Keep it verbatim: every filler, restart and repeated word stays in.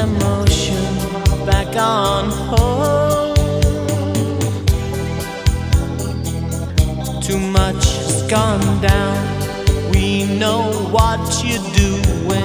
emotion back on hold. Too much has gone down. We know what you do when